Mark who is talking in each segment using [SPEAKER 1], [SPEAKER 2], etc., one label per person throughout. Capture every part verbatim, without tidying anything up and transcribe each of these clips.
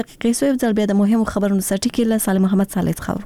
[SPEAKER 1] قیسو یو ځل بیا د مهمو خبرونو سرټکی له سالم محمد صالح خبرو.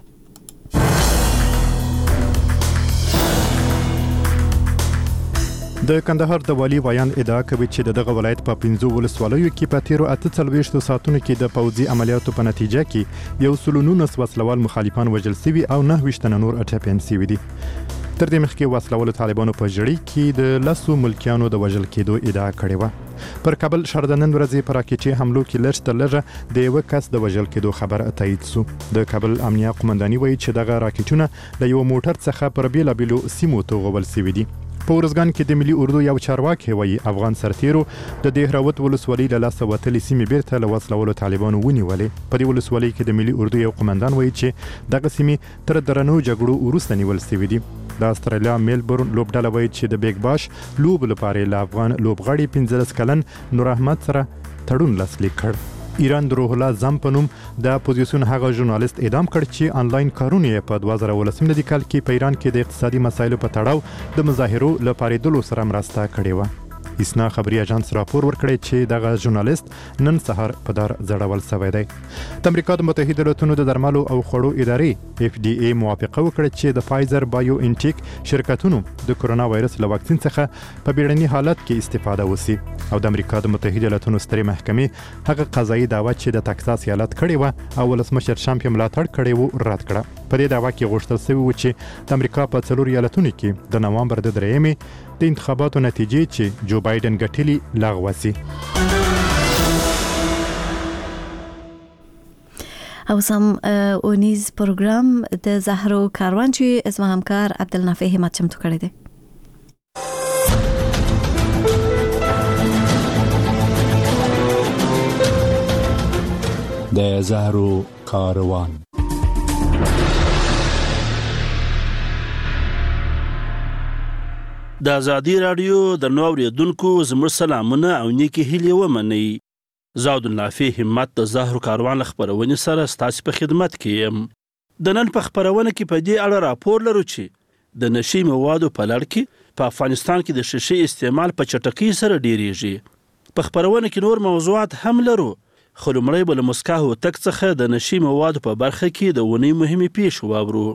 [SPEAKER 2] د کندهار د والي ویان ادعا کوي چې دغه ولایت په پنځو ولسوالیو کې په تیرو اته څلوېښتو ساعتونو کې د پوځي عملیاتو په نتیجه کې یو سل نولس وسلوال مخالفان وژل شوي او نهه ویشت تنه نور اټپیان شوي دي. تر دې مخکې وسلوالو طالبانو په ژړۍ کې د لسو ملکیانو د وژل کېدو ادعا کړې وه. پر کابل ښار د نن ورځې په راکټي حملو کې لږ تر لږه د یوه کس د وژل کېدو خبر تایید شو. د کابل امنیه قومنداني وایي چې دغه راکټونه له یو موټر څخه پر بېلابېلو سیمو توغول شوي دي. په ورځګان کې د ملي اردو یو چارواکي وایي افغان سرتیرو د دهراوت ولسوالۍ له لاسه وتلې سیمې بیرته له وسلوالو طالبانو ونیولې. په دې ولسوالۍ کې د ملي اردو یو قومندان وایي چې دغه سیمې تر درنو جګړو وروسته نیول شوې دي. د استرالیا میلبورن لوبډله وایي چې د بیگ باش لوب لپاره له افغان لوبغاړي پنځلس کلن نور احمد سره تړون لاسلیک کړ. ایران د روح الله زم په نوم د اپوزیسیون هغه ژورنالیست اعدام کړ چې انلاین کارونه یې په دوه زره ولسم کال کې په ایران کې د اقتصادي مسایلو په تړاو د مظاهرو لپاره دلو سره مرسته کړې و. اسنا خبري اژانس راپور ورکړی چې دغه ژورنالیست نن سهار په دار زړول شوی دی. د امریکا د متحده ایالاتونو د درملو او خوړو ادارې اف ډي ای موافقه وکړه چې د فایزر بایو انټیک شرکتونو د کرونا وایرس له واکسین څخه په بیړني حالت کې استفاده وسی. او د امریکا د متحده ایالاتونو سترې محکمې هغه قضایي دعوه چې د تکساس ایالت کړې و او ولسمشر ټرمپ یې ملاتړ کړی و رد کړه. په دې دعوه کې غوښتل شوی و چې د امریکا په څلور ایالتونو کې د نوامبر د درېیمې د انتخاباتو نتیجې چې جو بایدن ګټلي لغوه شي.
[SPEAKER 1] او سم اونیز پروګرام د زهرو کاروان چې اسمه همکار عبدالنافع همت چمتو کړی دی.
[SPEAKER 3] د زهرو کاروان
[SPEAKER 4] د ازادي رادیو د نو اوریدونکو زموږ سلامونه او نیکی هیلې ومنئ. زه عبدالنافع همت د زهرو کاروان خبرونې سره ستاسو په خدمت کې یم. د نن په خبرونه کې په دې اړه راپور لرو چې د نشي موادو په لړ کې په افغانستان کې د شیشې استعمال په چټکۍ سره ډیریږي. په خبرونه کې نور موضوعات هم لرو، خو لومړی به له مسکا هوتک څخه د نشي موادو په برخه کې د اونۍ مهمې پیښې واورو.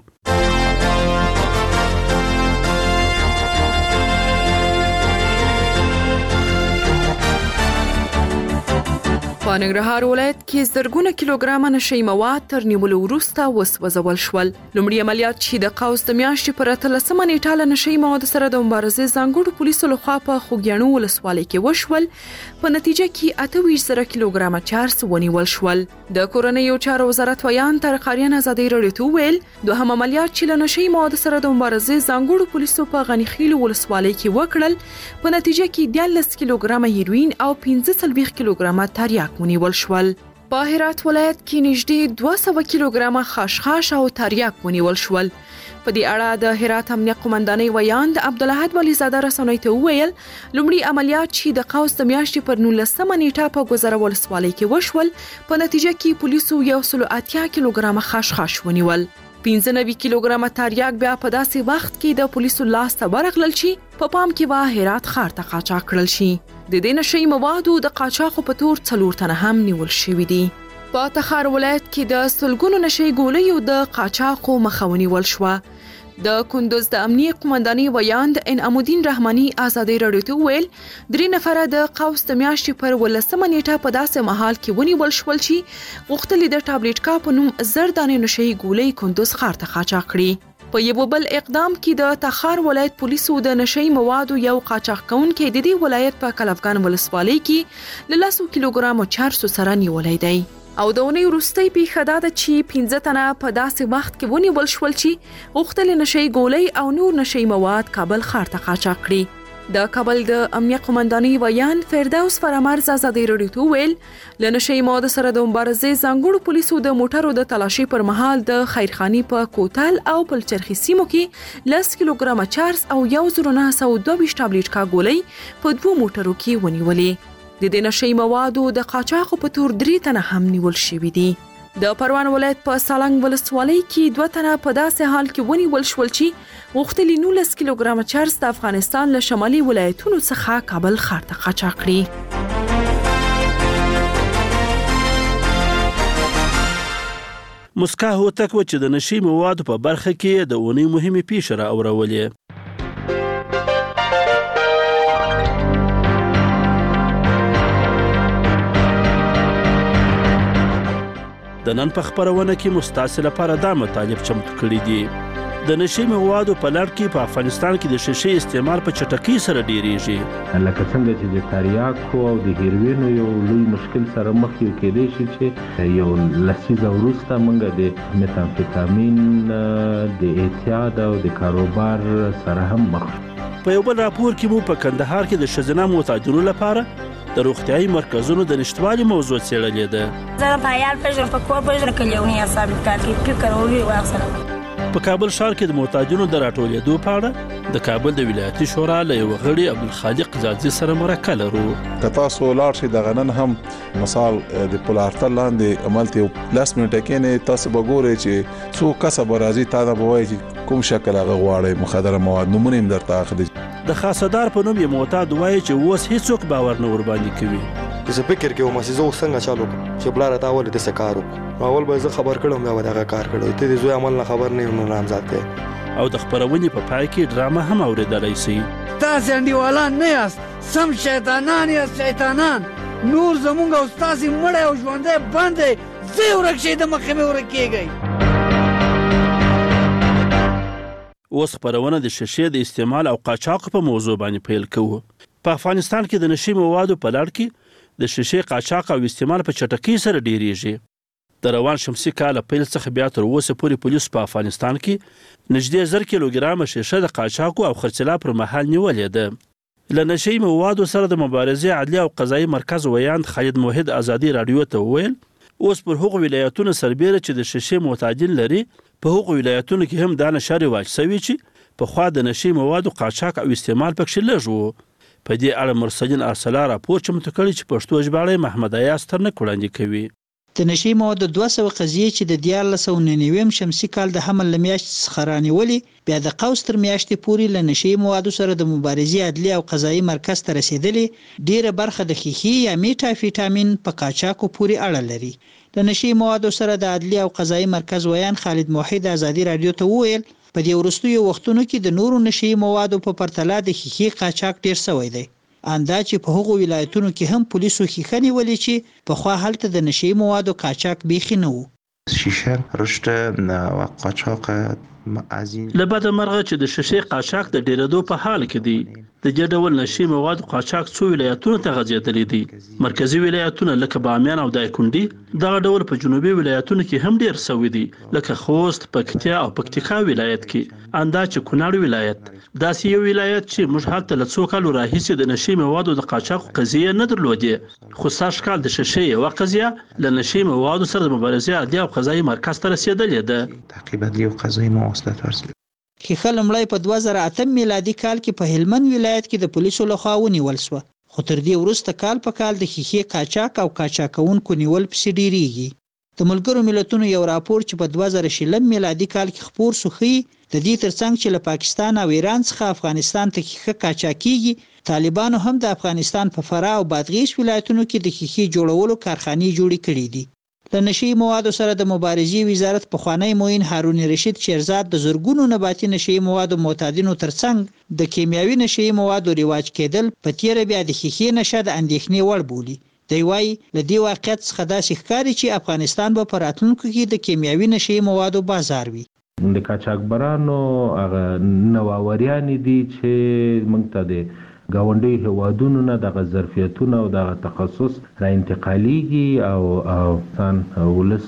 [SPEAKER 5] په ننګرهار ولایت کې زرګونه کیلوګرامه نشي مواد تر نیولو وروسته وسوځول شول. لومړی عملیات چې د قوس د میاشتې پر اتلسمه نیټه له نشي موادو سره د مبارزې ځانګړو پولیسو لخوا په خوږیاڼو ولسوالۍ کې وشول. په نتیجه کې اته ویشت زره کیلوګرامه چارس ونیول شول. د کورنیو چارو وزارت ویان تر قاریان ازادي راډیو ته ویل دوهم عملیات چې له نشي موادو سره د مبارزې ځانګړو پولیسو په غنیخیل ولسوالۍ کې وکړل، په نتیجه کې دیارلس کیلوګرامه هیروین او پنځه څلوېښت کیلوګرامه تریاک ونیول شول. په هرات ولایت کې نږدې دوه سوه کیلوګرامه خاشخاش او تریاک ونیول شول. په دې اړه د هرات امنیه قومندانۍ ویان د عبدالاحد ولیزاده رسنیو ته وویل لومړی عملیات چې د قوس د میاشتې پر نولسمه نیټه په ګوزره ولسوالۍ کې وشول، په نتیجه کې پولیسو یو سل اتیا کیلوګرامه خاشخاش ونیول. پنځه نوي کیلوګرامه تریاک بیا په داسې وخت کې د پولیسو لاس ته ورغلل چې په پام کې و هرات ښار ته قاچاق کړل شي. د دې نشي موادو د قاچاقو په تور څلور تنه هم نیول شوي دي. په تخار ولایت کې د سلګونو نشي ګولیو د قاچاقو مخه ونیول شوه. د کندوز د امنیه قومندانۍ ویان د انعام الدین رحماني ازادي راډیو ته ویل درې نفره د قوس د میاشتې پر ولسمه نیټه په داسې مهال کې ونیول شول چې غوښتل د ټابلیټ کا په نوم زر دانې نشي ګولۍ کندوز ښار ته قاچاق کړي. په یو بل اقدام کې د تخار ولایت پولیسو د نشي موادو یو قاچاق کوونکی د دې ولایت په کلفګان ولسوالۍ کې له لسو کیلوګرامو چارسو سره نیولی دی. او د اونۍ وروستۍ پیښه دا ده چې پنځه تنه په داسې وخت کې ونیول شول چې غوښتل نشي ګولۍ او نور نشي مواد کابل ښار ته قاچاق کړي. د کابل د امنیه قومندانۍ ویان فردوس فرامرز ازادي راډیو ته ویل له نشي موادو سره د مبارزې ځانګړو پولیسو د موټرو د تلاشي پر مهال د خیرخاني په کوتل او پلچرخي سیمو کې لس کیلوګرامه چارس او یو زر نه سوه دوه ویشت ټابلیټ کا ګولۍ په دوه موټرو کې ونیولې. د دې نشي موادو د قاچاقو په تور درې تنه هم نیول شوي دي. د پروان ولایت په سالنګ ولسوالۍ کې دوه تنه په داسې حال کې ونیول شول چې غوښتل نولس کیلوګرامه چارس د افغانستان له شمالي ولایتونو څخه کابل ښار ته قاچاق کړي.
[SPEAKER 4] مسکا هوتک و چې د نشي موادو په برخه کې د اونۍ مهمې پیښې را اورولې. د نن په خپرونه کې مستاسې لپاره دا مطالب چمتو کړي دي. د نشي موادو په لړ کې په افغانستان کې د شیشې استعمال په چټکۍ سره ډیریږي.
[SPEAKER 6] لکه څنګه چې د تریاکو او د هیروینو یو لوی مشکل سره مخ یو کېدای شي چې یو لسیزه وروسته موږ د میتامفیتامین د اعتیاد او د کاروبار سره هم مخ.
[SPEAKER 4] په یو بل راپور کې مو په کندهار کې د ښځینه معتادینو لپاره د روغتیايي مرکزونو د نشتوالي موضوع څېړلې ده.
[SPEAKER 7] زه په عیال پېژنم، په کور پېژنم، کلیوني اعصاب کار کوي، فکر ولې واخسره.
[SPEAKER 4] په کابل ښار کې د معتادینو د راټولېدو په اړه د کابل د ولایتي شورا له یو غړي عبدالخالق ځاځي سره مرکه لرو.
[SPEAKER 8] که تاسو لاړ شئ دغه نن هم مثال د پولارتل لاندې عملته یو لاس منټه کې نه تاسو به ګورئ چې څو کسه به راځي تا ته به وایي چې کوم شکل هغه غواړئ مخدره مواد نومونه هم درته اخلي.
[SPEAKER 4] د خاصدار په نوم یې معتاد وایي چې اوس هیڅوک باور نه ورباندې کوي.
[SPEAKER 9] زه فکر کوم چې زه څنګه چالو چې بلاره تا ولې د څه کار وکړو. اول به زه خبر کړم بیا به دغه کار کړی. ته د زوی عمل نه خبر نه یم نو نامزاد کړی.
[SPEAKER 4] او د خپرونې په پای کې ډرامه هم اورېدلی شئ.
[SPEAKER 10] تاسې انډیوالان نه یاست، سم شیطانان یاست، شیطانان. نور زمونږ او ستاسې مړی او ژوندی بند دی. زه یې ورک شئ د مخې مې ورک کېږئ.
[SPEAKER 4] اوس خپرونه د شیشې د استعمال او قاچاق په موضوع باندې پیل کوو. په افغانستان کې د نشي موادو په لړ کې د شیشې قاچاق او استعمال په چټکۍ سره ډیریږي. د روان شمسي کال پیل څخه بیا تر اوسه پورې پولیس په افغانستان کې نږدې زر کیلوګرامه شیشه د قاچاقو او خرڅلا پر مهال نیولې ده. له نشي موادو سره د مبارزې عدلي او قضایي مرکز ویاند خالد موحد ازادي راډیو ته وویل اوس پر هغو ولایتونو سربیره چې د شیشې معتادین لري په هغو ولایتونو کې هم دا نشه رواج شوی چې پخوا د نشي موادو قاچاق او استعمال پکښې لږ و. په دې اړه مرسلین ارسلا راپور چمتو کړی چې پښتو ژباړی محمد ایاز ترنک وړاندې کوي.
[SPEAKER 11] د نشي موادو دوه سوه قضیې چې د دیارلس سوه نهه نوي شمسي کال د حمل له میاشتې څخه رانیولې بیا د قوس تر میاشتې پورې له نشي موادو سره د مبارزې عدلي او قضایي مرکز ته رسېدلې. ډیره برخه د ښیښې یا میټافیټامین په قاچاقو پورې اړه لري. د نشي موادو سره د عدلي او قضایي مرکز ویان خالد موحد ازادي راډیو ته وویل په دې وروستیو وختونو کې د نورو نشي موادو په پرتله د ښیښې قاچاق ډیر شوی دی. اندا چې په هغو ولایتونو کې هم پولیسو ښیښه نیولې چې پخوا هلته د نشي موادو قاچاق بیخي نه و.
[SPEAKER 12] شیشه رشد و قاچاق
[SPEAKER 4] له بده مرغه چې د شیشې قاچاق د ډیرېدو په حال کې دی. د دې ډول نشي موادو قاچاق څو ولایتونو ته غځېدلی دي. مرکزي ولایتونه لکه بامیان او دایکنډي دغه ډول په جنوبي ولایتونو کې هم ډیر شوي دي لکه خوست، پکتیا او پکتیکا ولایت کې. اندا چې کونړ ولایت داسې یو ولایت چې موږ هلته له څو کالو راهیسې د نشي موادو د قاچاق قضیې نه درلودې. خو سږ کال د شیشې یوه قضیه له نشي موادو سره د مبارزې عدلي او قضایي مرکز ته رسېدلې ده.
[SPEAKER 12] تعقیب عدلي او قضایي مواصلات ورسېدل.
[SPEAKER 11] ښیښه لومړی په دوه زره اتم میلادي کال کې په هلمند ولایت کې د پولیسو لخوا ونیول شوه. خو تر دې وروسته کال په کال د ښیښې قاچاق او قاچاقونکو نیول پسې ډیریږي. د ملګرو ملتونو یو راپور چې په دوه زره شلم میلادي کال کې خپور شو ښیي د دې ترڅنګ چې له پاکستان او ایران څخه افغانستان ته ښیښه قاچاقېږي طالبانو هم د افغانستان په فراه او بادغیس ولایتونو کې د ښیښې جوړولو کارخانې جوړې کړي دي. د نشي موادو سره د مبارزې وزارت پخوانی معین هارون رشید شیرزاد د زرګونو نباتي نشي موادو معتادینو ترڅنګ د کیمیاوي نشي موادو رواج کېدل په تیره بیا د ښیښې نشه د اندېښنې وړ بولي. دی وايي له دې واقعیت څخه داسې ښکاري چې افغانستان به په راتلونکو کې د کیمیاوي نشي موادو بازار وي.
[SPEAKER 6] د قاچاقبرانو هغه نوآوریانې دي چې موږ ته د ګاونډي هیوادونو نه دغه ظرفیتونه او دغه تخصص را انتقالیږي او ځان ولس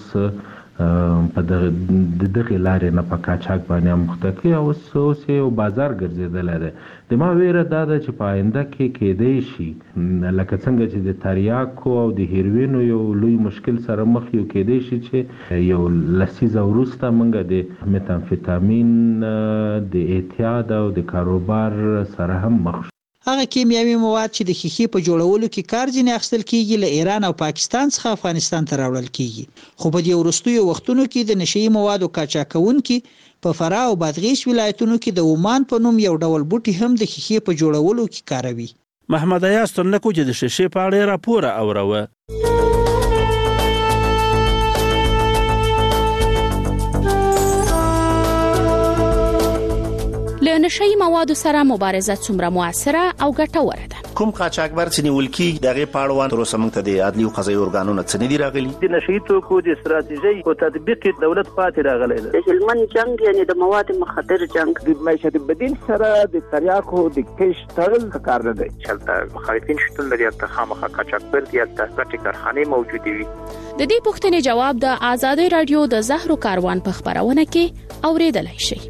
[SPEAKER 6] په دغه دغه لارې نه په قاچاق باندې مخته کوي او اوس یو بازار ګرځېدلی دی. د ما ویره دا ده چې په آینده کې کېدی شي لکه څنګه چې د تریاکو او د هیروینو یو لوی مشکل سره مخ یو کېدی شي چې یو لسیزه وروسته موږ د میتامفیتامین د اعتیاد او د کاروبار سره هم مخ شو.
[SPEAKER 11] هغه کیمیاوي مواد چې د ښیښې په جوړولو کې کار ځینې اخیستل کېږي له ایران او پاکستان څخه افغانستان ته راوړل کېږي. خو په دې وروستیو وختونو کې د نشي موادو قاچاقونکي په فراه او بادغیس ولایتونو کې د اومان په نوم یو ډول بوټي هم د ښیښې په جوړولو کې کاروي.
[SPEAKER 4] محمد ایاز ترنکو چې د شیشې په اړه راپور اوروه.
[SPEAKER 13] د نشئی موادو سره مبارزه څومره موثره او ګټوره ده.
[SPEAKER 14] کوم قاچاقبر چې نیول کیږي دغه پاړوان تر اوسه موږ ته د عدلي او قضایي ارګانونو څخه ندي راغلي.
[SPEAKER 15] د نشئی توکو د استراتیژي او تطبیق دولت پاتې راغلی دی.
[SPEAKER 16] د هلمند جنگ یعنی د مواد مخدر جنگ
[SPEAKER 17] د معیشت بدیل سره د تریاکو د کش تړل کار نه دی.
[SPEAKER 18] چلته مخالفین شتون لري چې خامخا قاچاقبر دي چې ګټې کارخانه موجوده وي.
[SPEAKER 13] د دې پوښتنې جواب د آزادۍ رادیو د زهرو کاروان په خبرونه کې اوریدلای شئ.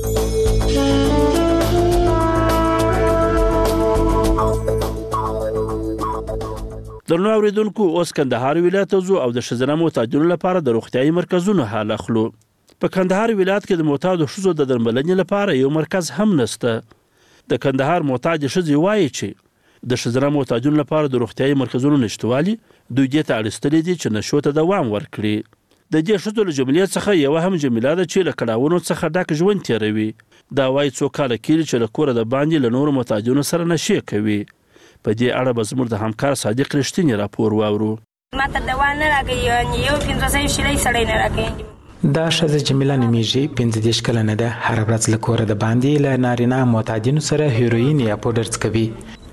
[SPEAKER 4] درنو اوریدونکو اوس کندهار ولایت زو او د شزنه معتادینو لپاره د روغتيایي مرکزونو حال اخلو. په کندهار ولایت کې د معتادو شزو د درملنې لپاره یو مرکز هم نشته. د کندهار معتاد شزي وایي چې د شزنه معتادینو لپاره د روغتيایي مرکزونو نشټوالي دوی دې ته اړستلې دي چې نشو ته دوام ورکړي. د دې شزو له جملې څخه یو هم جمیله ده چې له کډاونو څخه ډک ژوند تیروي. دا وایي څو کاله کېږي چې له کوره د باندې له نورو معتادینو سره نشي کوي. په دې اړه به زموږ د همکار صادق رښتینی راپور واورو.
[SPEAKER 7] ماته دوا نه راکوي یو پنځه سوه شلې سړی نه راکوي.
[SPEAKER 19] دا ښځه جمیله نومیږي، پنځه دېرش کلنه ده. هره ورځ له کوره د باندې له نارینه معتادینو سره هیروین یا پوډر څکوي.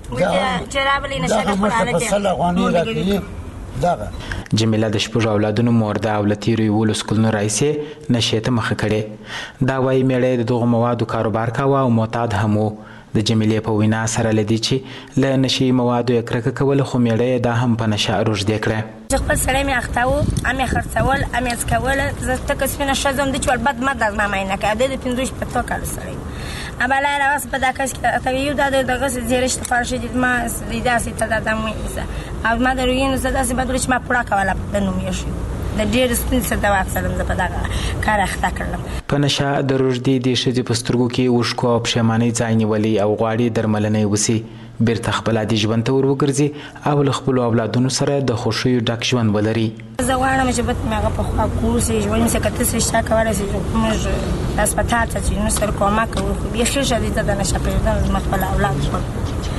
[SPEAKER 19] جمیله د شپږو اولادونو مور ده او له تېرو یولسو کلونو راهیسې نشې ته مخه کړې. دا وایي میړه د دغو موادو کاروبار کاوه او معتاد هم و. د جمیلې په وینا سره لدی چې له نشي موادو یې کرکه کوله، خو میړه دا هم په نشه روږدې کړه.
[SPEAKER 7] خپل سړی مې اخته و، ام یې خرڅول، ام یې څکول. زه تکه سپینه ښځه وم، د چې ولبد مد از ما معاینه کوي. د پنځه شپېتو کاله سړی و. ابله یې راوسته په دا کس کې ته یو دا د دغسې زیرشت فارشي دي ما داسې ته دا دم ویسه او ما د رویینو څه داسې بد چې ما پوړه کوله د نوم یې شو. د ډېر ستونزې سره دوا اخیستلم، زه په دغه کار اخته کړلم.
[SPEAKER 19] په نشه د روږدې دې ښځې په سترګو کې اوښکو او پښیمانۍ ځای نیولی او غواړي درملنه یې وسي، بیرته خپل عادي ژوند ته ور وګرځي او له خپلو اولادونو سره د خوښیو ډک ژوند ولري.
[SPEAKER 7] زه غواړم چې بد مې هغه په خوا کور سي ژوند مې که ته څه شته کولی سي چې موږ هسپتال ته چې موږ سره کومک کوو. خو بیخي ښه دي ته د نشه پرېږدم زما خپل اولاد ژوند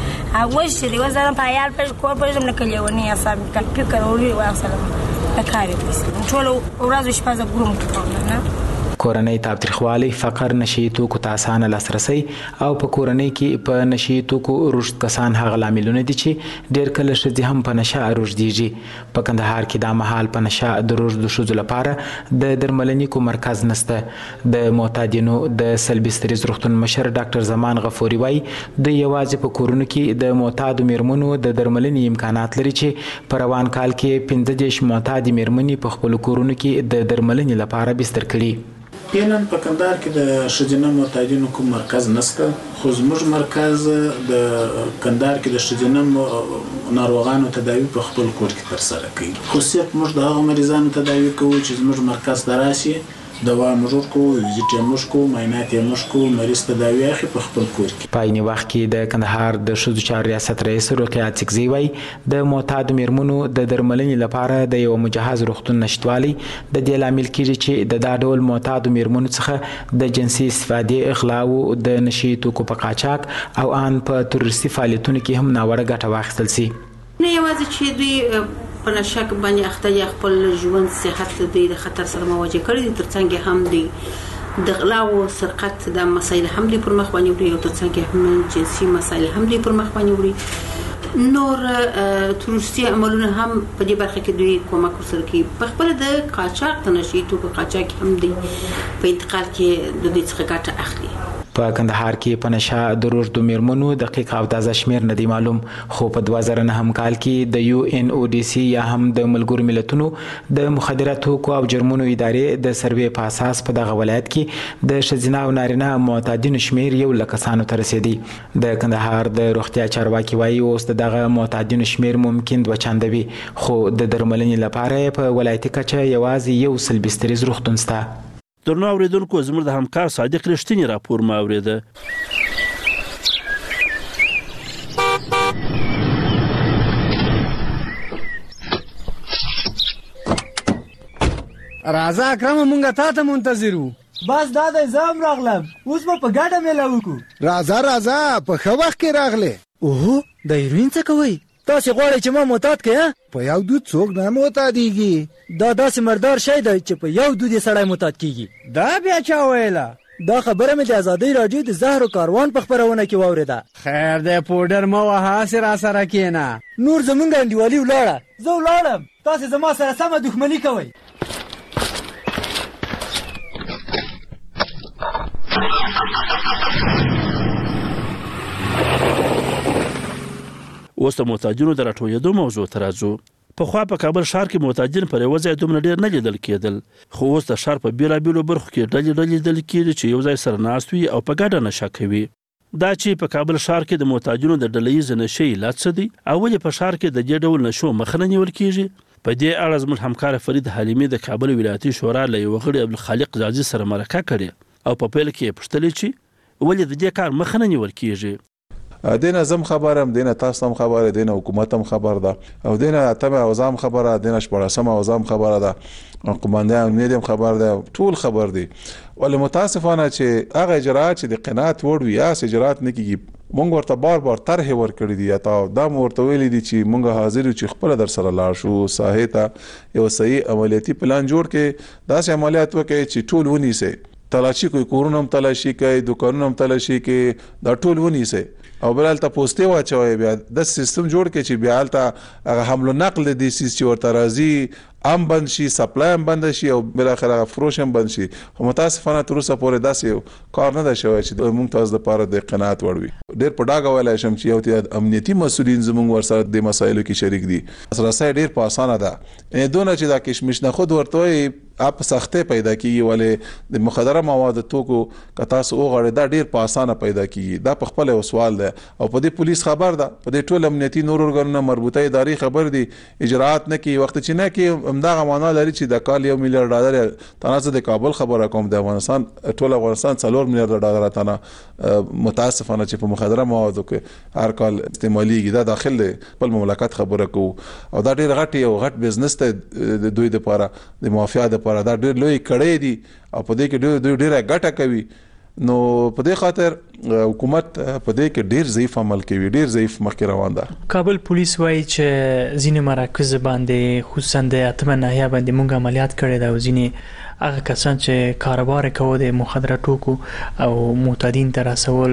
[SPEAKER 7] اوس چې دی اوس زه په عیال کور پرېږدم لکه لیونۍ اعصاب مې فکر وړي واخیستلم د کار یې ویستلم. ټوله ورځ شپه زه ګروم کوم نه.
[SPEAKER 19] کورنۍ تاوتریخوالی، فقر، نشي توکو ته اسانه لاسرسی او په کورنۍ کې په نشي توکو رشد کسان هغه لاملونه دي چې ډېر کله ښځې هم په نشه روږدېږي. په کندهار کې دا مهال په نشه د روږدو ښځو لپاره د درملنې کوم مرکز نشته. د معتادینو د سلبي ستریز روغتون مشر ډاکټر زمان غفوري وایي دوی یوازې په کورونو کې د معتادو میرمنو د درملنې امکانات لري چې په روان کال کې پنځه دېرش معتادې میرمنې په خپلو کورونو کې د درملنې لپاره بستر کړي.
[SPEAKER 20] فعلا په کندهار کې د ښځینه معتادینو کوم مرکز نشته، خو زموږ مرکز د کندهار کې د ښځینه ناروغانو تداوی په خپل کور کې ترسره کوي. خو صرف موږ د هغو مریضانو تداوی کوو چې زموږ مرکز ته راشي، دوا موږ ورکوو، ویزیټ یې موږ کوو، معاینات یې موږ کوو، مریض تداوی اخلي په خپل کور کې.
[SPEAKER 19] په عیني وخت کې د کندهار د ښځو چارو ریاست رئیس رقیه اڅکزي وایي د معتادو میرمنو د درملنې لپاره د یو مجهز روغتون نشتوالی د دې لامل کېږي چې د دا ډول معتادو میرمنو څخه د جنسي استفادې، اغلا او د نشي توکو په قاچاق او ان په تروریستي فعالیتونو کې هم ناوړه ګټه واخیستل سي.
[SPEAKER 21] نه یوازې چې دوی په نشه باندې اخته یا خپل ژوند صحت دوی د خطر سره مواجه کړي دي، ترڅنګ هم دوی د غلا او سرقت د مسایل هم دوی پر مخ باندې وړي او ترڅنګ هم جنسي مسایل هم دوی پر مخ باندې وړي. نور تروریستي عملونه هم په دې برخه کې دوی کومک ورسره کوي. په خپل د قاچاق د نشي توکو قاچاق هم دوی په انتقال کې د دې څخه ګټه اخلي.
[SPEAKER 19] په کندهار کې په نشه د روږدو میرمنو دقیق او تازه شمیر نه دی معلوم، خو په دوه زره نهم کال کې د یو ان او ډي سي یا هم د ملګرو ملتونو د مخدره توکو او جرمونو ادارې د سروې په اساس په دغه ولایت کې د ښځینه او نارینه معتادینو شمیر یو لک کسانو ته رسیدي. د کندهار د روغتیا چارواکي وایي اوس دغه معتادینو شمیر ممکن دوه چنده وي، خو د درملنې لپاره په ولایتي کچه یوازې یو سل بستریز روغتون شته.
[SPEAKER 4] درنو اوریدونکو زموږ د همکار صادق رښتینی راپور ما اوریده.
[SPEAKER 10] راځه اکرم مونږه تا ته منتظر وو.
[SPEAKER 22] بس دا د زم راغلم، اوس به په ګډه میله وکړو.
[SPEAKER 10] راځه راځه په ښه وخت کې راغلې. اوهو د هیروین څه کوئ؟ تاسې غواړئ چې ما معتاد کړئ؟ په یو دود څوک نه معتادېږي. دا داسې مردار شی دی چې په یو دود یې سړی معتاد کېږي. دا بیا چا ویله؟
[SPEAKER 22] دا خبره مې د ازادۍ راډیو د زهر کاروان په خبرونه کې واورېده.
[SPEAKER 10] خیر دی پوډر مه وهه هسې را سره کښېنه.
[SPEAKER 22] نور زمونږ انډیوالي ولاړه، زه ولاړم، تاسې زما سره سمه دښمني کوئ.
[SPEAKER 4] اوس د محتاجینو د راټولېدو موضوع ته راځو. پخوا په کابل ښار کې محتاجین پر یوه ځای دومره ډېر نه لیدل کېدل، خو اوس د ښار په بېلابېلو برخو کې ډلې ډلې لیدل کېږي چې یو ځای سره ناست وي او په ګډه نشه کوي. دا چې په کابل ښار کې د محتاجینو د ډلهییزې نشې علت څه دی او ولې په ښار کې د دې ډول نشو مخه نه نیول کېږي؟ په دې اړه زموږ همکار فرید حلیمي د کابل ولایتي شورا له یوه غړي عبدالخالق زازي سره مرکه کړې او په پیل کې یې پوښتلې چې ولې د دې کار مخه نه نیول کېږي.
[SPEAKER 8] دینه زم خبرم، دینه تاسو هم خبره، دینه حکومت هم خبر ده او دینه اتمه اوزام خبره، دینه شپږم اوزام خبره ده، قومندان امنیت هم خبر ده، ټول خبر دي. ولې متاسفانه چې هغه اجرات چې د قناعت وړ وي یا اجرات نه کیږي، مونږ ورته بار بار طرح ورکړي دي یا دا ورته ویلي دي چې مونږ حاضر یو چې خپل در سره لاړ شو ساحې ته یو صحیح عملیاتي پلان جوړ کړي، داسې عملیات وکړي چې ټول ونیسي، تلاشي کوي، کورونه هم تلاشي کوي، دکانونه هم تلاشي کوي، دا ټول ونیسي او بل ته پوسټي واچوي. بیا د سیستم جوړ کړي چې بیا الته هغه حمل و نقل دي چې ورته راځي ام بند شي، سپلای هم بند شي او بل اخر فروش هم بند شي. خو متاسفانه تر اوسه پورې داسې کار نه ده شوی چې موږ تاسو لپاره د قناعت وړ وي. ډېر په ډاګه ویلی شم چې یو امنیتي مسؤلین زموږ ورسره د مسایلو کې شریک دي. رسۍ ډېر په اسانه ده، دونه چې دا کشمش نه خود ورته وایي اپ سختي پیدا کیږي، ولې د مخدره موادو توکو که تاسو وغواړئ دا ډېر په اسانه پیدا کیږي. دا په خپل یو سوال ده او په دې پولیس خبر ده، په دې ټول امنیتي نور ارګانونه مربوطه ادارې خبر دي، اجرات نه کوي. وخت چې نه کوي همدغه معنا لري چې د کال یو میلیارډ ډالر تناسب د کابل خبره کوم د افغانستان ټول افغانستان څلور میلیارډ ډالر تنه متاسفانه چې په مخدره موادو کې هر کال استعماليږي. دا داخل دی خپل مملکت خبره کوو او دا ډېر غټ یو غټ بزنس ته د دوی لپاره د مافیا لپاره دا ډېر لوی کړی دي او په دې کې دوی ډېره ګټه کوي. نو په دې خاطر حکومت په دې کې ډېر ضعیف عمل کوي، ډېر ضعیف مخکې روان ده.
[SPEAKER 1] کابل پولیس وایي چې ځینې مراکز باندې خصوصا د اتمه ناحیه باندې موږ عملیات کړی دا او ځینې هغه کسان چې کاروبار کوي د مخدره توکو او معتادین ته رسول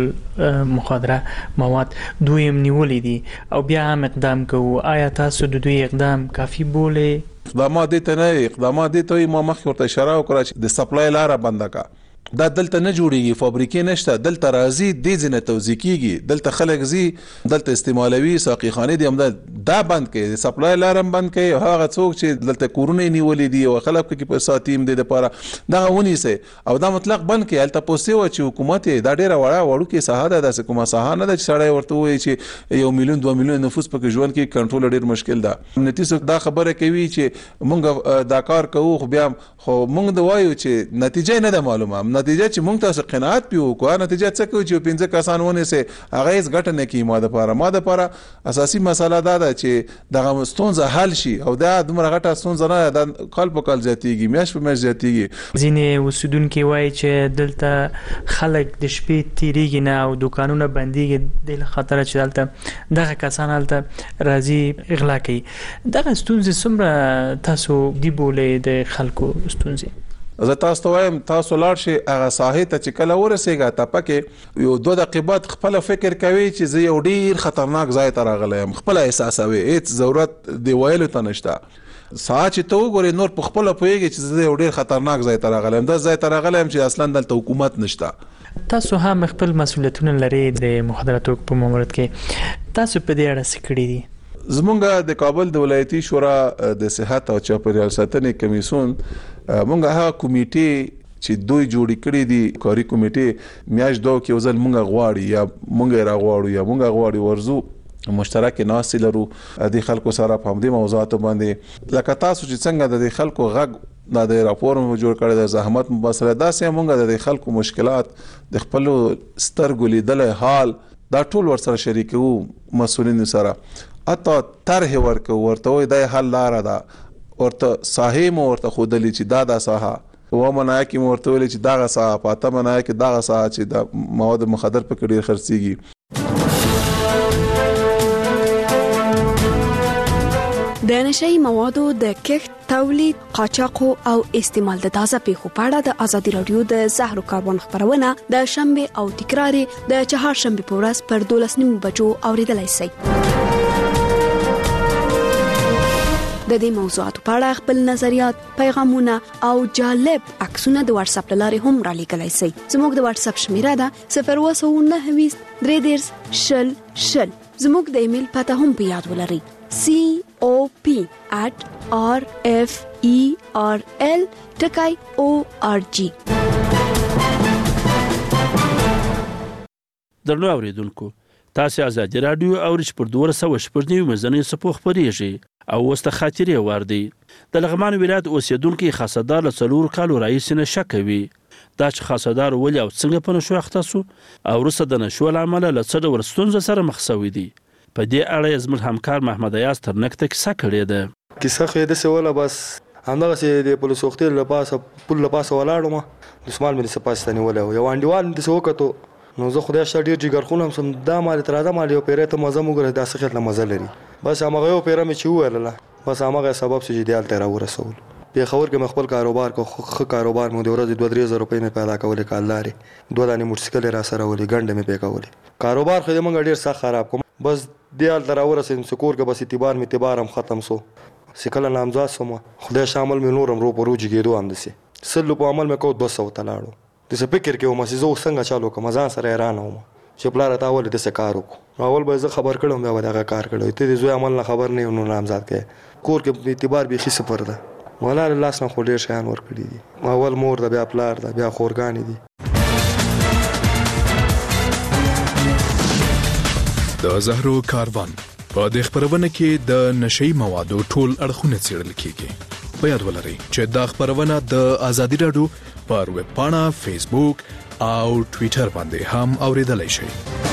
[SPEAKER 1] مخدره مواد دوی هم نیولې دي او بیا هم اقدام کوو. آیا تاسو د دوی اقدام کافي بولئ؟
[SPEAKER 8] اقدامات دې ته نه اقدامات دې ته ما مخکې ورته اشاره وکړه چې د سپلای لاره بنده کا. دا دلته نه جوړیږي، فابریکې نشته، دلته راځي د ځنه توزیع کیږي، دلته خلک زی دلته استعمالوي ساقي خانه دي هم دا بند کړي، د سپلای لارم بند کړي. هغه څوک چې دلته کورونه نیولې دي او خلک کې په ساتیم دي لپاره دا ونیسه او دا مطلق بند کړي. الته پوسټي و چې حکومت دا ډیره وړه وړو کې ساحه ده، داسې کومه ساحه نه ده چې سړی ورته وایي چې یو میلیون دوه میلیون نفوس پکې ژوند کې کنټرول ډیر مشکل ده. امنیتي څوک دا خبره کوي چې مونږ دا کار کوو، خو بیا خو مونږ دا وایو چې نتیجه نه ده معلومه. نتیجه چې مونږ تاسو قناعت پیو کو، نتیجه څه کوي چې پنځه کسان ونه سي هغه هیڅ ګټه نه کوي. ماده لپاره ماده لپاره اساسي مسله دا ده چې دغه ستونزه حل شي او دا دومره غټه ستونزه نه ده، کال په کال زیاتیږي، میاش په میاش زیاتیږي.
[SPEAKER 1] ځینې اوسیدونکو وایي چې دلته خلک د شپې تیریږي نه او دکانونه بنديږي د خاطر چې دلته دغه کسان دلته راځي اغلا کوي. دغه ستونزې څومره تاسو دی بولې د خلکو ستونزې؟
[SPEAKER 8] زه تاسو ته وایم تاسو لاړ شئ هغه ساحې ته چې کله ورسېږئ ته پکې یو دوه دقیقې بعد خپل فکر کوي چې زه یو ډیر خطرناک ځای ته راغلی یم، خپل احساسوي، هیڅ ضرورت دی ویلو ته نشته. ساعت چې ته وګورې نور په خپل پوهېږي چې زه یو ډیر خطرناک ځای ته راغلی یم، دا ځای ته راغلی یم چې اصلا دلته حکومت نشته.
[SPEAKER 1] تاسو هم خپل مسؤلیتونه لرئ د مخدره توکو په ماموریت کې، تاسو په دې اړه څه کړي دي؟
[SPEAKER 8] زمونږ د کابل د ولایتي شورا د صحت او چاپیریال ساتنې کمیسیون مونږ هغه کمیټې چې دوی جوړې کړې دي، کاري کمیټې میاشت دوه کې وزل مونږ غواړي یا مونږ را غواړو یا مونږ غواړي ورزو مشترک ناس لرو د خلکو سره په همدې موضوعات باندې. لکه تاسو چې څنګه د خلکو غږ دا د راپور مو جوړ کړی د زحمت مبصره داسې مونږ د خلکو مشکلات د خپل سترګو لیدل حال دا ټول ورسره شریکو مسؤلین سره، اته طرح ورکو ورته وای د حل لار ده، ورته ساحې مو ورته خودلی چې دا د ساحه و منای کی ورته ویل چې دا ساحه پاته منای کی دا ساحه چې د مواد مخدر په کې ډیر خرڅيږي.
[SPEAKER 2] د نشئی موادو د کښت، تولید، قاچاق او استعمال د تازه پیښو په اړه د ازادي رادیو د زهرو کاروان خبرونه د شنبه او تکرار د چهارشنبه په ورځ پر دولس نیمو بجو اوریدلای شئ. د دې موضوعاتو په اړه خپل نظریات، پیغامونه او جالب عکسونه د واتس اپ لارې هم را لیږلای شئ. زموږ د واتس اپ شمیره ده صفر اووه سوه نهه ویشت درې دېرش شل شل. زموږ د ایمیل پته هم په یاد ولرئ: سی او پی at r f e r l ټکی او ار جی.
[SPEAKER 4] درنو اوریدونکو، تاسو ازادي رادیو او رچ پر دوه سوه شپږ نیو مزنی سپوخ خبرېږي او وسته خاطرې واردی. د لغمان ولایت اوسیدونکو خاصدار له څلور کالو رئیس نه شکوي دا چې خاصدار ولې او څنګه په نشو اخته سو او وروسته د نشو لامل له څه ډول ستونزو سره مخ شوی دی. په دې اړه زموږ همکار محمد ایاز ترنکته کیسه کړې ده.
[SPEAKER 9] کیسه خو دې سواله بس همدغه چې د پولیس وختي له پاسه پول له پاسه ولاړم، دسمال مې سپاستاني ولا یو انډیوال دې سوکته نو زه خدای شته ډیر جګر خونم سم دا مال تر دا مال یو پیره ته مزه موږ د اسخت له مزه لري. بس هغه یو پیره مې چې ویل بس هغه سبب چې دیال تر ورسول. په خبر کې خپل کاروبار کو خو کاروبار مو د ورځې دوه درې زره روپۍ مې پیدا کولې کالاري دوه دانې موټرسایکل را سره ولې ګنده مې پیکولې. کاروبار خو دې موږ ډیر سخت خراب کوم. بس دیال تر ورسې سکور کې بس اعتبار مې اعتبار هم ختم سو. سکل نامزاد سوم خدای شامل مې نورم رو پروج کېدو هم دسي سلو په عمل مې کو دوه سوه تلاړو. د څه فکر کې ومه چې زه څنګه چالو کوم ځان سره حیران وم چې پلار ته اول د څه کار وکړو. اول به زه خبر کړم بیا به دغه کار کړو. ته د زوی عمل نه خبر نه نو نامزاد کې کور کې اعتبار به خي صفر ده. ولا لاس نه خو ډیر شیان ور کړی دي. اول مور ده بیا پلار ده بیا خورګانی دي.
[SPEAKER 3] د زهرو کاروان په د خبرونه کې د نشئی موادو ټول اړخونه څېړل کیږي. په یاد ولرئ چې دا خبرونه د ازادي رادیو پر ویب پاڼه، فیسبوک او ټویټر باندې هم اوریدلای شئ.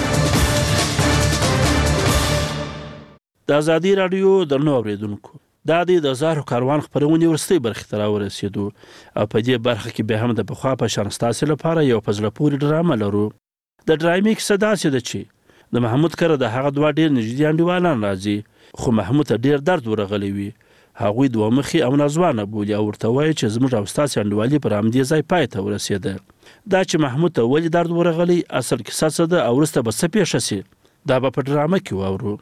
[SPEAKER 4] د ازادي رادیو درنو اوریدونکو، دا د زهرو کاروان خبرونه ورستۍ برخې ته راورسېدو او په دې برخه کې به هم د پخوا په شان ستاسو لپاره یو په زړه پورې ډرامه لرو. د ډرامې کیسه داسې ده چې د محمود کره د هغه دوه ډېر نږدې انډیوالان راځي، خو محمود ته ډېر درد ورغلی وي. هغوی دوه مخي او نازوانه بولي او ورته وایي چې زموږ او ستاسې انډیوالي پر همدې ځای پای ته ورسېده. دا چې محمود ته ولې درد ورغلی، اصل کیسه څه ده او وروسته به څه پیښه سي، دا به په ډرامه کې واورو.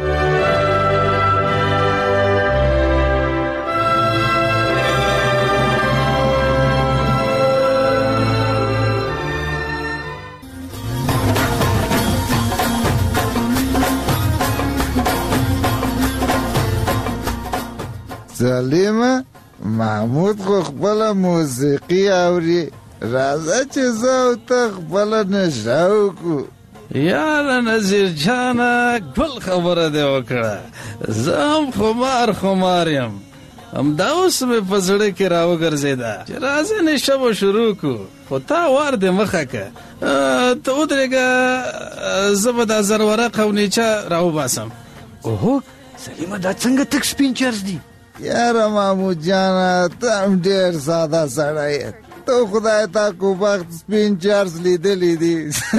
[SPEAKER 23] سلیمه محمود خو خپل موسیقي اوري، راځه چې زه او ته خپل نشه وکړو.
[SPEAKER 24] یاره نظیر جانه ګل خبره دې وکړه، زه هم خمار خمار یم. همدا اوس مې په زړه کې راوګرځېده چې راځه نشه به شروع کړو، خو تا وار دې مخه که. ته ودرېږه زه به دا زرورق او نیچه راوباسم.
[SPEAKER 22] اوهو سلیمه دا څنګه تک سپین چرس دي؟
[SPEAKER 23] یاره محمود جانه ته هم ډېر ساده سړی یې، ته خدای تا کو بخت سپین چرس لیدلی دي.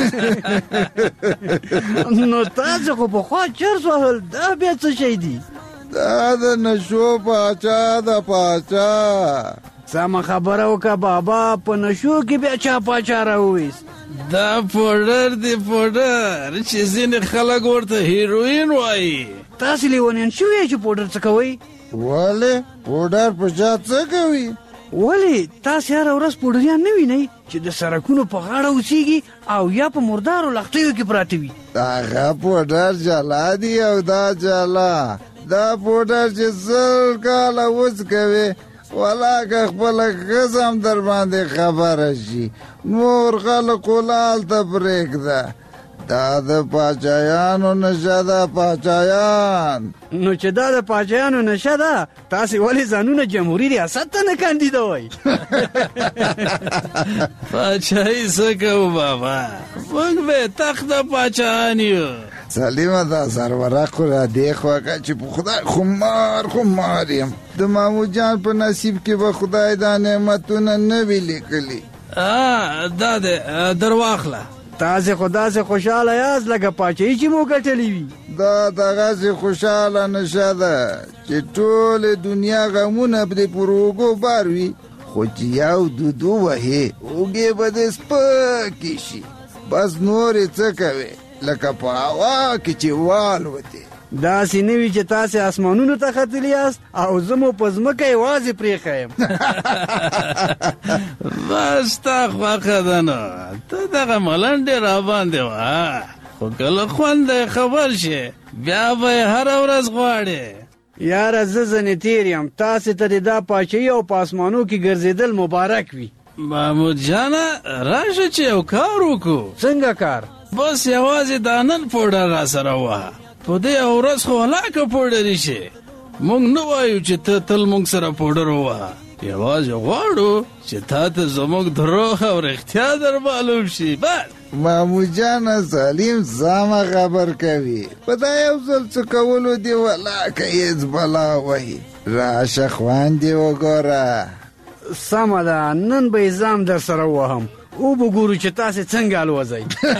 [SPEAKER 22] نو تاسو خو پخوا چرس وهل، دا بیا څه شی دي؟
[SPEAKER 23] دا د نشو پاچا ده پاچا.
[SPEAKER 22] سمه خبره وکړه بابا، په نشو کې بیا چا پاچا راوویست؟
[SPEAKER 24] دا پوډر دی پوډر چې ځینې خلک ورته هیروین وایي.
[SPEAKER 22] تاسې لیونیان شوي چې پوډر څه کوئ؟
[SPEAKER 23] ولې پوډر په چا څه کوي؟
[SPEAKER 22] ولې تاسې هره ورځ پوډریان نه وینئ چې د سړکونو په غاړه اوسېږي او یا په مردارو لښتیو کې پراته وي؟
[SPEAKER 23] هغه پوډر جلا دي او دا جلا. دا پوډر چې زر کاله وڅ کوي ولا که خپله ښځه هم در باندې خبره شي نور خلقو لال ته پرېږده. دا د پاچایانو نشه ده پاچایان.
[SPEAKER 22] نو چې دا د پاچایانو نشه ده، تاسې ولې ځانونه جمهوري ریاست ته نه کاندیدوئ؟
[SPEAKER 24] پاچایي څه کوو بابا، موږ به تخت د پاچایان یو.
[SPEAKER 23] سلیمه دا زرورق خو را دې خوا که چې په خدای خمار خمار یم. د محمود جان په نصیب کې به خدای دا نعمتونه نه وي لیکلي.
[SPEAKER 24] دا دی در واخله
[SPEAKER 22] تاسې خو داسې خوشحاله یاست لکه پاچهي چې مو ګټلې وي.
[SPEAKER 23] دا دغسې خوشحاله نشه ده چې ټولې دنیا غمونه پرې پر اوږو بار وي، خو چې یو دودو وهې اوږې به دې سپکې شي. بس نورې څه کوې لکه په هوا کې چې والوتې.
[SPEAKER 22] داسې نه وي چې تاسې اسمانونو ته ختلي یاست او زه مو په ځمکه یوازې پرېښی یم.
[SPEAKER 24] بس ستا خوښه ده نو، ته دغه ملنډې راباندې وه، خو کله خوند دی خبر شي بیا به یې هره ورځ غواړې.
[SPEAKER 22] یاره زه ځنې تېر یم، تاسې ته دې دا پاچهي او په اسمانو کې ګرځېدل مبارک وي.
[SPEAKER 24] محمود جانه راشه چې یو کار وکړو.
[SPEAKER 22] څنګه کار؟
[SPEAKER 24] بس یوازې دا نن پوډر را سره وه، په دې ورځ خو هلاکه پوډرې شي. موږ نه وایو چې ته تل موږ سره پوډر ووهه، یوازې غواړو چې تا ته زموږ دروغ او رښتیا در معلوم شي. بس
[SPEAKER 23] محمود جانه سلیم سمه خبر کوي، په دا یو ځل څه کولو دې ولاکه هېڅ بلا وهي. راشه خوند دې وګوره.
[SPEAKER 22] سمه ده، نن به یې ځام در سره ووهم، او به ګورو چې تاسې څنګه الوځئ.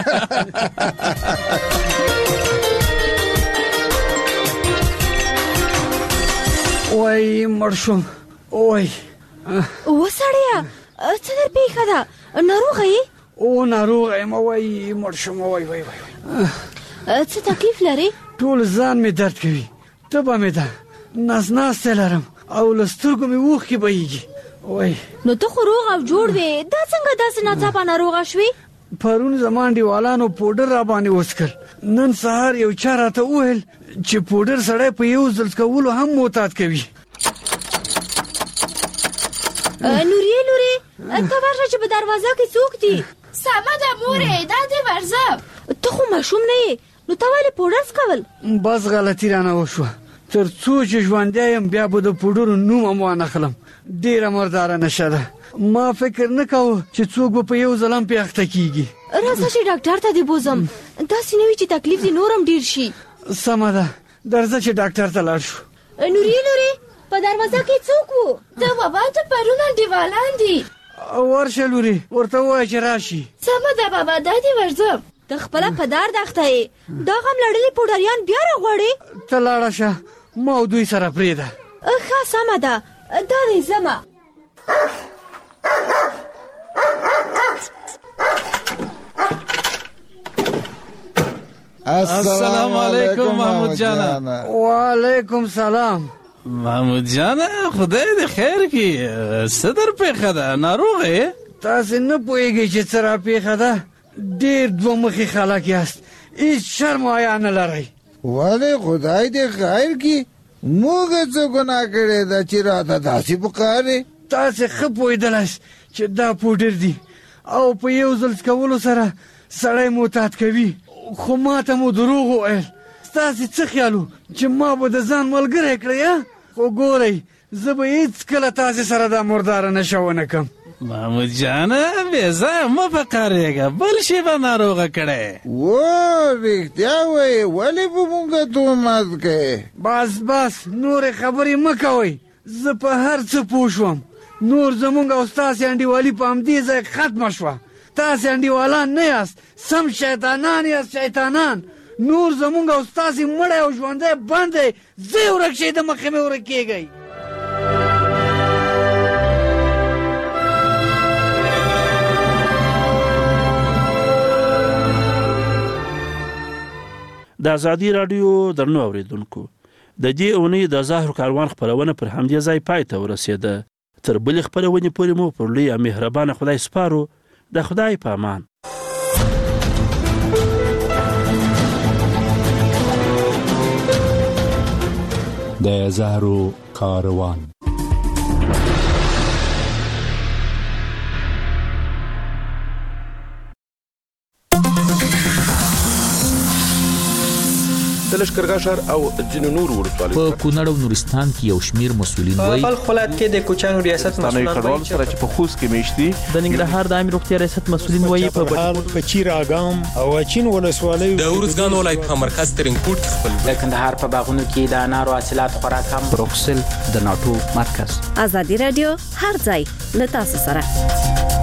[SPEAKER 22] وای مړ شوم. وای
[SPEAKER 2] وسړیه څه در پېښه ده؟ ناروغه یې؟
[SPEAKER 22] او ناروغه یم. وای مړ شوم. وای وای وای
[SPEAKER 2] څه تکلیف لرې؟
[SPEAKER 22] ټول ځان مې درد کوي، تبه مې ده، نس ناستی لرم او له سترګو مې اوښکې بهیږي. وای
[SPEAKER 2] نو ته خو روغ او جوړ وې، دا څنګه داسې ناڅاپه ناروغه شوې؟
[SPEAKER 22] پرون زما انډیوالانو پوډر را باندې وڅکل، نن سهار یو چا راته وویل چې پوډر سړی په یو ځل څکولو هم معتاد کوي.
[SPEAKER 2] نورې لورې ته ورشه چې په دروازه کې څوک دي؟
[SPEAKER 5] سمه ده مورې، دا دې ورځه.
[SPEAKER 2] ته خو ماشوم نه یې، نو ته ولې پوډر څکول؟
[SPEAKER 22] بس غلطي رانه وشوه، تر څو چې ژوندی یم بیا به د پوډرو نوم هم وانخلم. ډېره مرداره نشه ده، ما فکر نه کوه چې څوک به په یو ځل هم پې اخته کېږي.
[SPEAKER 2] راځه چې ډاکټر ته دې بوزم، داسې نه وي چې تکلیف دې نور هم ډېر شي.
[SPEAKER 22] سمه ده، درځه چې ډاکټر ته لاړ شو.
[SPEAKER 2] نورې لورې په دروازه کې څوک و؟
[SPEAKER 5] د بابا ته پرون انډیوالان دي.
[SPEAKER 22] ورشه لورې ورته ووایه چې راشي.
[SPEAKER 5] سمه ده بابا، دا دې ورځم.
[SPEAKER 2] ته خپله په دار داخته یې، دا غم لړلي پوډریان بیا راغواړې؟
[SPEAKER 22] ته لاړه شه، ما او دوی سره پرېږده.
[SPEAKER 2] ښه سمه ده، دا دی ځمه.
[SPEAKER 24] السلام علیکم محمود جانه.
[SPEAKER 22] وعلیکم سلام.
[SPEAKER 24] محمود جانه خدای دې خیر کړي، څه در پېښه ده؟ ناروغه یې؟
[SPEAKER 22] تاسې نه پوهېږئ چې څه را پېښه ده؟ ډېر دوه مخي خلک یاست، هېڅ شرم او حیا نه لرئ.
[SPEAKER 23] ولې خدای دې خیر کړي، موږ څه ګناه کړې ده چې راته داسې پکارې؟
[SPEAKER 22] تاسې ښه پوهېدلاست چې دا پوډر دي او په یو ځل څکولو سره سړی معتاد کوي، خو ما ته مو دروغ وویل. ستاسې څه خیال و چې ما به د ځان ملګری کړی؟ خو ګورئ زه به هېڅکله تاسې سره دا مرداره نشه ونه کړم.
[SPEAKER 24] محمود جانه بې ځایه مه په قهرېږه، بل شي به ناروغه کړی.
[SPEAKER 23] و رښتیا وایې، ولې په موږ تهمت کوې؟
[SPEAKER 22] بس بس نورې خبرې مه کوئ، زه په هر څه پوه شوم. نور زمونږ او ستاسې انډیوالي په همدې ځای ختمه شوه. تاسې انډیوالان نه یاست، سم شیطانان یاست، شیطانان. نور زمونږ او ستاسې مړی او ژوندی بند دی، ځئ ورک شئ، د مخې مې ورک کېږئ.
[SPEAKER 4] د ازادي راډیو درنو اوریدونکو، د دې اونۍ د زهرو کاروان خپرونه پر همدې ځای پای ته ورسېده. تر بلې خپرونې پورې مو پر لوی او مهربانه خدای سپارو. د خدای په امان.
[SPEAKER 6] د زهرو کاروان.
[SPEAKER 11] د لښکرګاه ښار او ځینو نورو ولسوالیو
[SPEAKER 12] په کونړ او نورستان کې یو شمیر مسؤلین وایي
[SPEAKER 25] په بلخ ولایت کې د کوچیانو ریاست مسؤلان
[SPEAKER 11] وایي سره چې په خوست کې میشتي.
[SPEAKER 25] د ننګرهار د عامه روغتیا ریاست مسؤلین وایي په
[SPEAKER 26] بهال په چیر اګام او اچین ولسوالیو
[SPEAKER 27] د ورزګان ولایت په مرکز ترنګپورټ کې خپل
[SPEAKER 19] د کندهار په باغونو کې د انارو حاصلات خورا کم.
[SPEAKER 12] بروکسل د ناټو مرکز.
[SPEAKER 28] ازادي رادیو هر ځای له تاسو سره.